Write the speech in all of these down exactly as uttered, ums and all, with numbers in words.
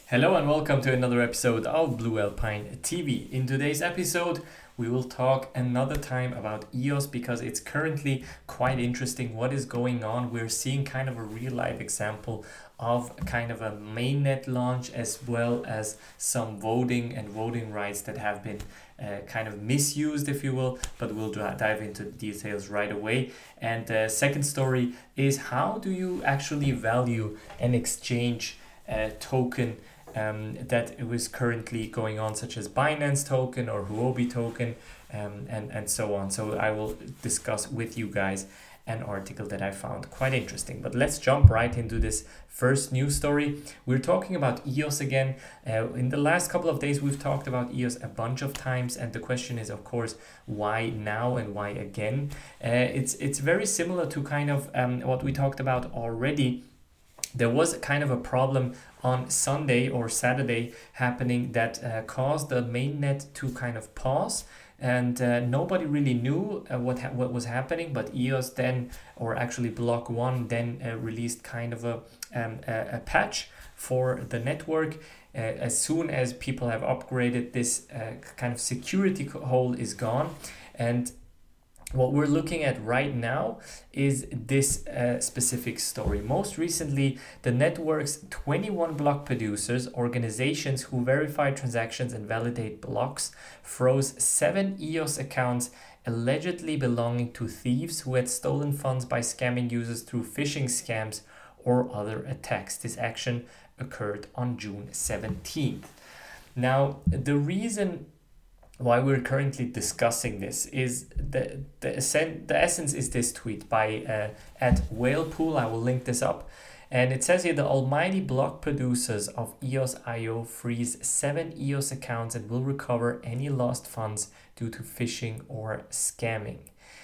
Hello and welcome to another episode of Blue Alpine T V. In today's episode, we will talk another time about E O S because it's currently quite interesting what is going on. We're seeing kind of a real life example of kind of a mainnet launch as well as some voting and voting rights that have been uh, kind of misused, if you will, but we'll dive into the details right away. And the second story is how do you actually value an exchange uh, token Um, that it was currently going on, such as Binance token or Huobi token, um, and, and so on. So I will discuss with you guys an article that I found quite interesting. But let's jump right into this first news story. We're talking about E O S again. Uh, in the last couple of days, we've talked about E O S a bunch of times, and the question is, of course, why now and why again? Uh, it's it's very similar to kind of um, what we talked about already. There was kind of a problem on Sunday or Saturday happening that uh, caused the mainnet to kind of pause, and uh, nobody really knew uh, what ha- what was happening. But E O S then, or actually Block One, then uh, released kind of a um, a, a patch for the network. Uh, as soon as people have upgraded, this uh, kind of security hole is gone, and what we're looking at right now is this uh, specific story. Most recently, the network's twenty-one block producers, organizations who verify transactions and validate blocks, froze seven E O S accounts allegedly belonging to thieves who had stolen funds by scamming users through phishing scams or other attacks. This action occurred on June seventeenth. Now, the reason why we're currently discussing this is the the, essen- the essence is this tweet by uh, at Whalepool. I will link this up, and it says here the almighty block producers of E O S dot I O freeze seven E O S accounts and will recover any lost funds due to phishing or scamming.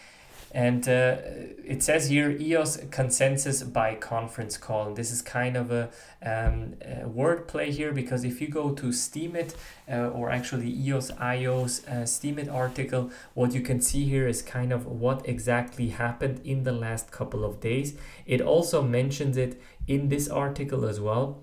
And uh, it says here E O S consensus by conference call. And this is kind of a, um, a wordplay here, because if you go to Steemit uh, or actually E O S dot I O's uh, Steemit article, what you can see here is kind of what exactly happened in the last couple of days. It also mentions it in this article as well.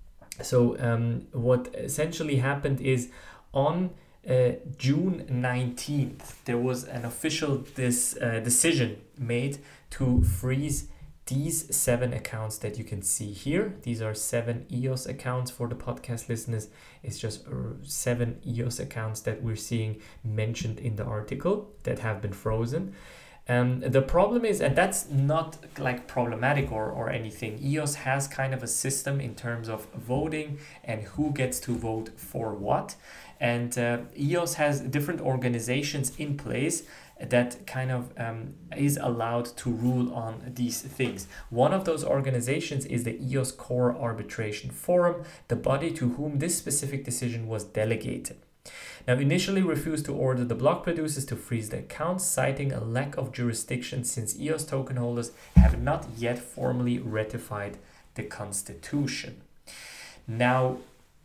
So um, what essentially happened is on Uh, June nineteenth, there was an official this uh, decision made to freeze these seven accounts that you can see here. These are seven E O S accounts for the podcast listeners. It's just uh, seven E O S accounts that we're seeing mentioned in the article that have been frozen. Um, the problem is, and that's not like problematic or, or anything, E O S has kind of a system in terms of voting and who gets to vote for what. And uh, E O S has different organizations in place that kind of um, is allowed to rule on these things. One of those organizations is the E O S Core Arbitration Forum, the body to whom this specific decision was delegated. Now, initially refused to order the block producers to freeze the accounts, citing a lack of jurisdiction since E O S token holders have not yet formally ratified the constitution. Now,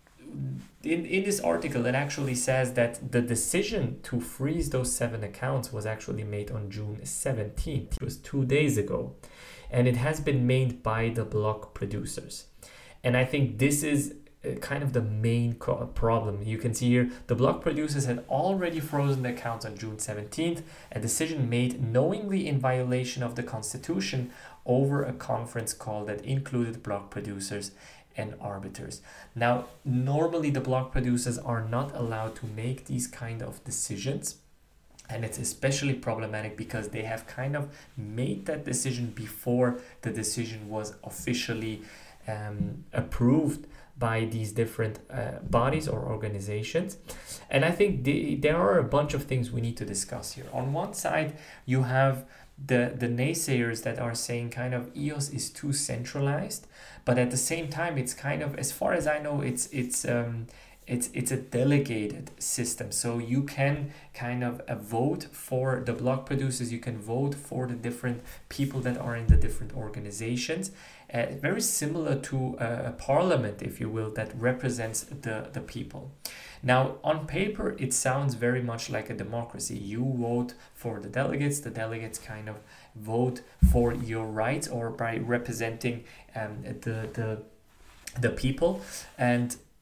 in, in this article, it actually says that the decision to freeze those seven accounts was actually made on June seventeenth. It was two days ago, and it has been made by the block producers. And I think this is kind of the main co- problem. You can see here the block producers had already frozen the accounts on June seventeenth, a decision made knowingly in violation of the constitution over a conference call that included block producers and arbiters. Now, normally the block producers are not allowed to make these kind of decisions, and it's especially problematic because they have kind of made that decision before the decision was officially um, approved by these different uh, bodies or organizations. And I think the, there are a bunch of things we need to discuss here. On one side, you have the, the naysayers that are saying kind of E O S is too centralized, but at the same time, it's kind of, as far as I know, it's it's um, it's it's a delegated system. So you can kind of uh, vote for the block producers, you can vote for the different people that are in the different organizations. Uh, very similar to uh, a parliament, if you will, that represents the, the people. Now, on paper, it sounds very much like a democracy. You vote for the delegates, the delegates kind of vote for your rights or by representing um, the, the, the people. And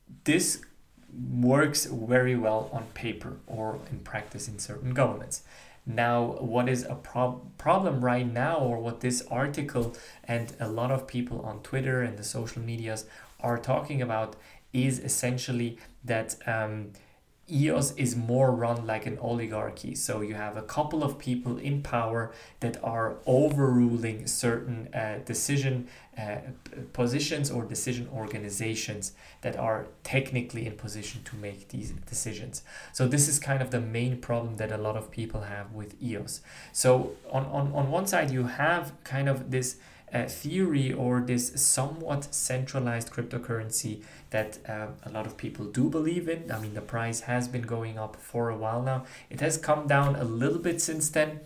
this works very well on paper or in practice in certain governments. Now, what is a prob- problem right now, or what this article and a lot of people on Twitter and the social medias are talking about, is essentially that um, E O S is more run like an oligarchy. So you have a couple of people in power that are overruling certain uh, decision uh, positions or decision organizations that are technically in position to make these decisions. So this is kind of the main problem that a lot of people have with E O S. So on, on, on one side, you have kind of this uh, theory or this somewhat centralized cryptocurrency that uh, a lot of people do believe in. I mean, the price has been going up for a while now. It has come down a little bit since then,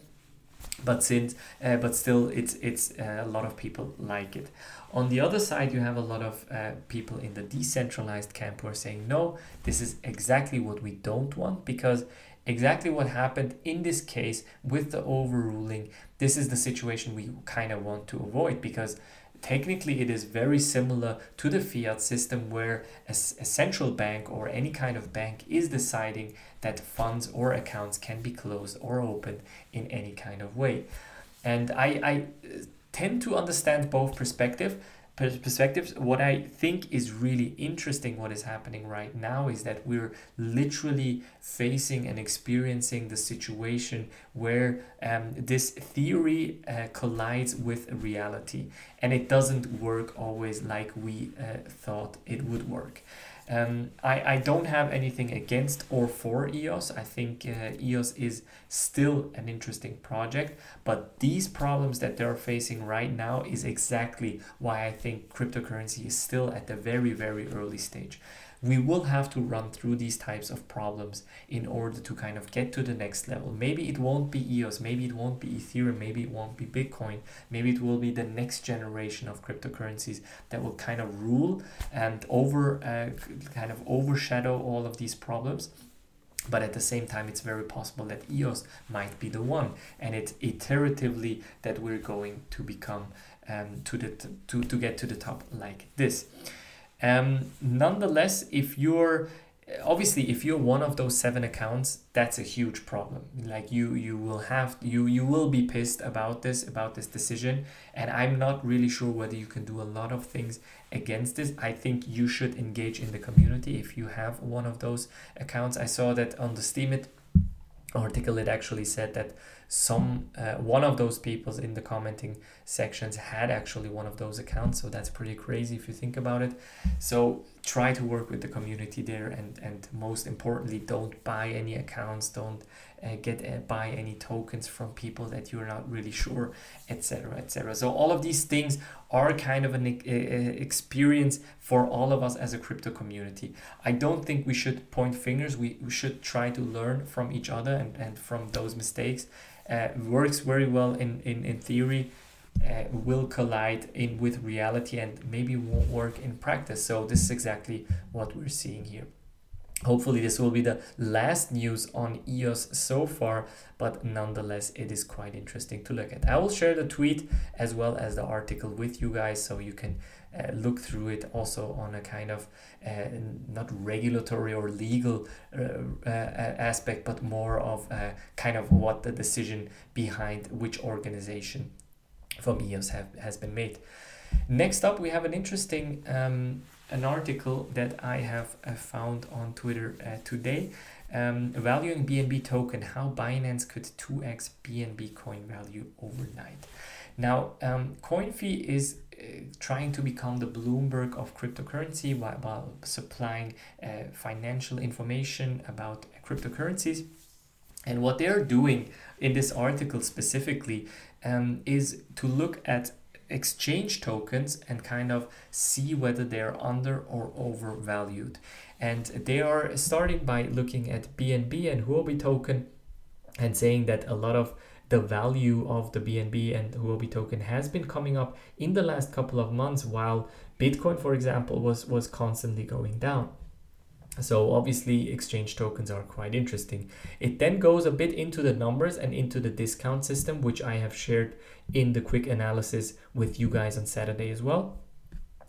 but since uh, but still, it's it's uh, a lot of people like it. On the other side, you have a lot of uh, people in the decentralized camp who are saying, no, this is exactly what we don't want, because exactly what happened in this case with the overruling, this is the situation we kind of want to avoid, because technically it is very similar to the fiat system, where a, a central bank or any kind of bank is deciding that funds or accounts can be closed or opened in any kind of way. And I, I tend to understand both perspective, perspectives. What I think is really interesting, what is happening right now, is that we're literally facing and experiencing the situation where um, this theory uh, collides with reality, and it doesn't work always like we uh, thought it would work. Um, I, I don't have anything against or for E O S. I think uh, E O S is still an interesting project, but these problems that they're facing right now is exactly why I think cryptocurrency is still at the very, very early stage. We will have to run through these types of problems in order to kind of get to the next level. Maybe it won't be E O S, maybe it won't be Ethereum, maybe it won't be Bitcoin, maybe it will be the next generation of cryptocurrencies that will kind of rule and over, uh, kind of overshadow all of these problems. But at the same time, it's very possible that E O S might be the one, and it's iteratively that we're going to become um, to the t- to to get to the top like this. Um, nonetheless, if you're obviously if you're one of those seven accounts, that's a huge problem. Like you you will have you you will be pissed about this about this decision, and I'm not really sure whether you can do a lot of things against this. I think you should engage in the community if you have one of those accounts. I saw that on the Steemit article, it actually said that some uh, one of those people in the commenting sections had actually one of those accounts, so that's pretty crazy if you think about it. So try to work with the community there, and and most importantly, don't buy any accounts, don't uh, get uh, buy any tokens from people that you're not really sure, etc, etc. So all of these things are kind of an uh, experience for all of us as a crypto community. I don't think we should point fingers. We, we should try to learn from each other and, and from those mistakes. Uh, works very well in, in, in theory, uh, will collide in with reality, and maybe won't work in practice. So this is exactly what we're seeing here. Hopefully this will be the last news on E O S so far, but nonetheless it is quite interesting to look at. I will share the tweet as well as the article with you guys, so you can uh, look through it also on a kind of uh, not regulatory or legal uh, uh, aspect, but more of uh, kind of what the decision behind which organization from E O S have, has been made. Next up, we have an interesting um, an article that I have uh, found on Twitter uh, today, um, valuing B N B token, how Binance could two x B N B coin value overnight. Now, um, CoinFee is uh, trying to become the Bloomberg of cryptocurrency while, while supplying uh, financial information about cryptocurrencies. And what they're doing in this article specifically um, is to look at exchange tokens and kind of see whether they're under or overvalued. And they are starting by looking at B N B and Huobi token and saying that a lot of the value of the B N B and Huobi token has been coming up in the last couple of months, while Bitcoin, for example, was, was constantly going down. So obviously exchange tokens are quite interesting. It then goes a bit into the numbers and into the discount system, which I have shared in the quick analysis with you guys on Saturday as well.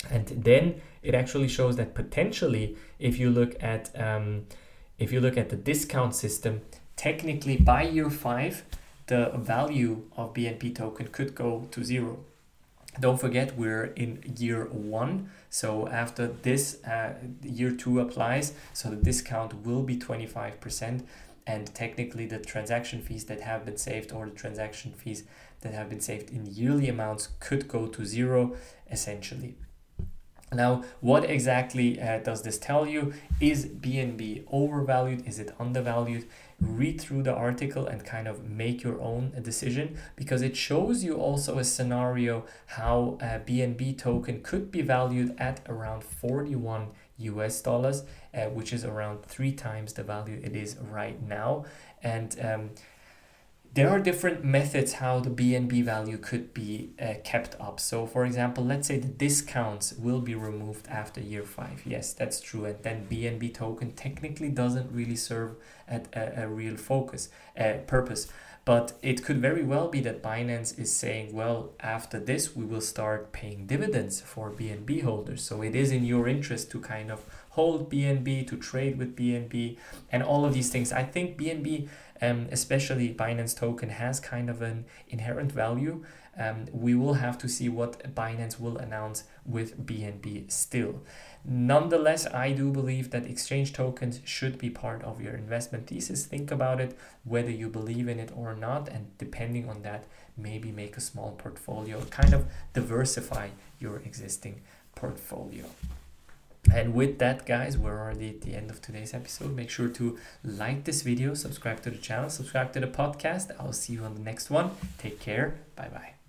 And then it actually shows that potentially, if you look at um, if you look at the discount system, technically by year five, the value of B N B token could go to zero. Don't forget, we're in year one, so after this, uh, year two applies, so the discount will be twenty-five percent, and technically the transaction fees that have been saved, or the transaction fees that have been saved in yearly amounts, could go to zero, essentially. Now, what exactly uh, does this tell you? Is B N B overvalued? Is it undervalued? Read through the article and kind of make your own decision, because it shows you also a scenario how a B N B token could be valued at around forty-one U S dollars, uh, which is around three times the value it is right now. And um, there are different methods how the B N B value could be uh, kept up. So for example, let's say the discounts will be removed after year five. Yes, that's true. And then B N B token technically doesn't really serve at a, a real focus, uh, purpose. But it could very well be that Binance is saying, well, after this, we will start paying dividends for B N B holders. So it is in your interest to kind of hold B N B, to trade with B N B, and all of these things. I think B N B, um, especially Binance token, has kind of an inherent value. Um, we will have to see what Binance will announce with B N B still. Nonetheless, I do believe that exchange tokens should be part of your investment thesis. Think about it, whether you believe in it or not, and depending on that, maybe make a small portfolio, kind of diversify your existing portfolio. And with that, guys, we're already at the end of today's episode. Make sure to like this video, subscribe to the channel, subscribe to the podcast. I'll see you on the next one. Take care. Bye bye.